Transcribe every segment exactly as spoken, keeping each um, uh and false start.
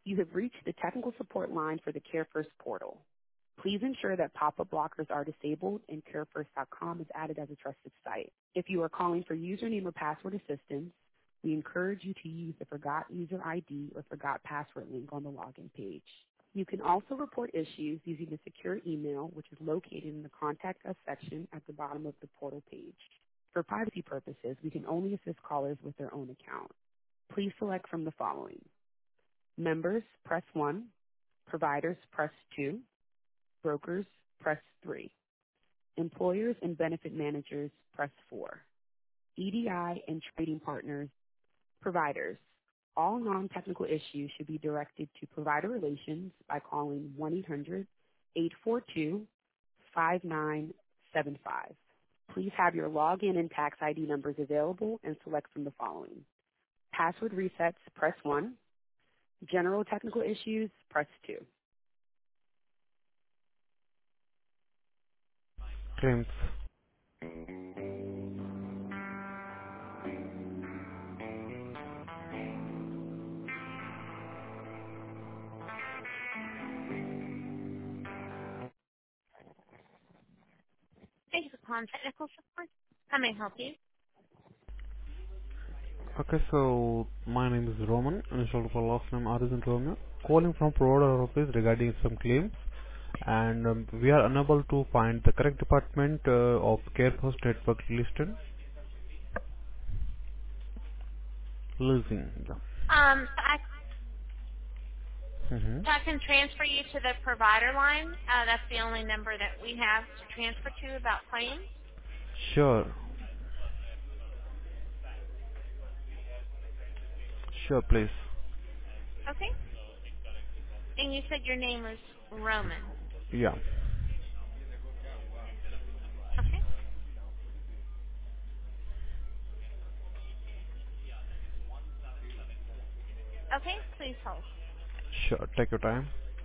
You have reached the technical support line for the CareFirst portal. Please ensure that pop-up blockers are disabled and care first dot com is added as a trusted site. If you are calling for username or password assistance, we encourage you to use the Forgot User I D or Forgot Password link on the login page. You can also report issues using the secure email, which is located in the Contact Us section at the bottom of the portal page. For privacy purposes, we can only assist callers with their own account. Please select from the following. Members, press one. Providers, press two. Brokers, press three. Employers and benefit managers, press four. E D I and trading partners, providers. All non-technical issues should be directed to provider relations by calling one eight hundred, eight four two, five nine seven five. Please have your login and tax I D numbers available and select from the following. Password resets, press one. General technical issues, press two. Claims. Thank you for calling technical support. How may I help you? Okay, so my name is Roman, initial for last name Arjun Romeo, calling from provider office regarding some claims, and um, we are unable to find the correct department uh, of CareFirst network listed. Losing. Um, so I, Mm-hmm. so I can transfer you to the provider line. Uh, that's the only number that we have to transfer to about claims. Sure, sure, please. Okay. And you said your name was Roman. Yeah, Okay. Okay. Please hold. sure. Take your time.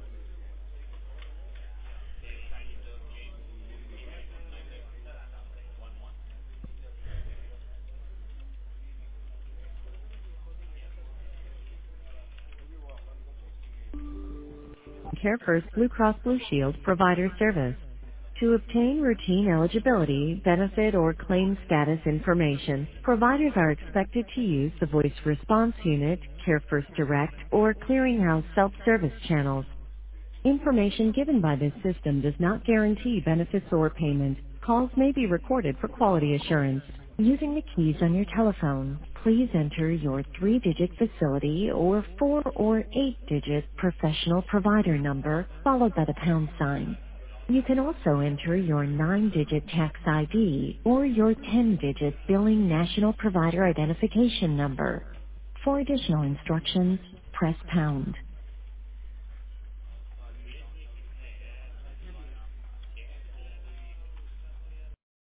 CareFirst Blue Cross Blue Shield provider service. To obtain routine eligibility, benefit, or claim status information, providers are expected to use the voice response unit, CareFirst Direct, or clearinghouse self-service channels. Information given by this system does not guarantee benefits or payment. Calls may be recorded for quality assurance. Using the keys on your telephone, please enter your three-digit facility or four or eight-digit professional provider number followed by the pound sign. You can also enter your nine-digit tax I D or your ten-digit billing national provider identification number. For additional instructions, press pound.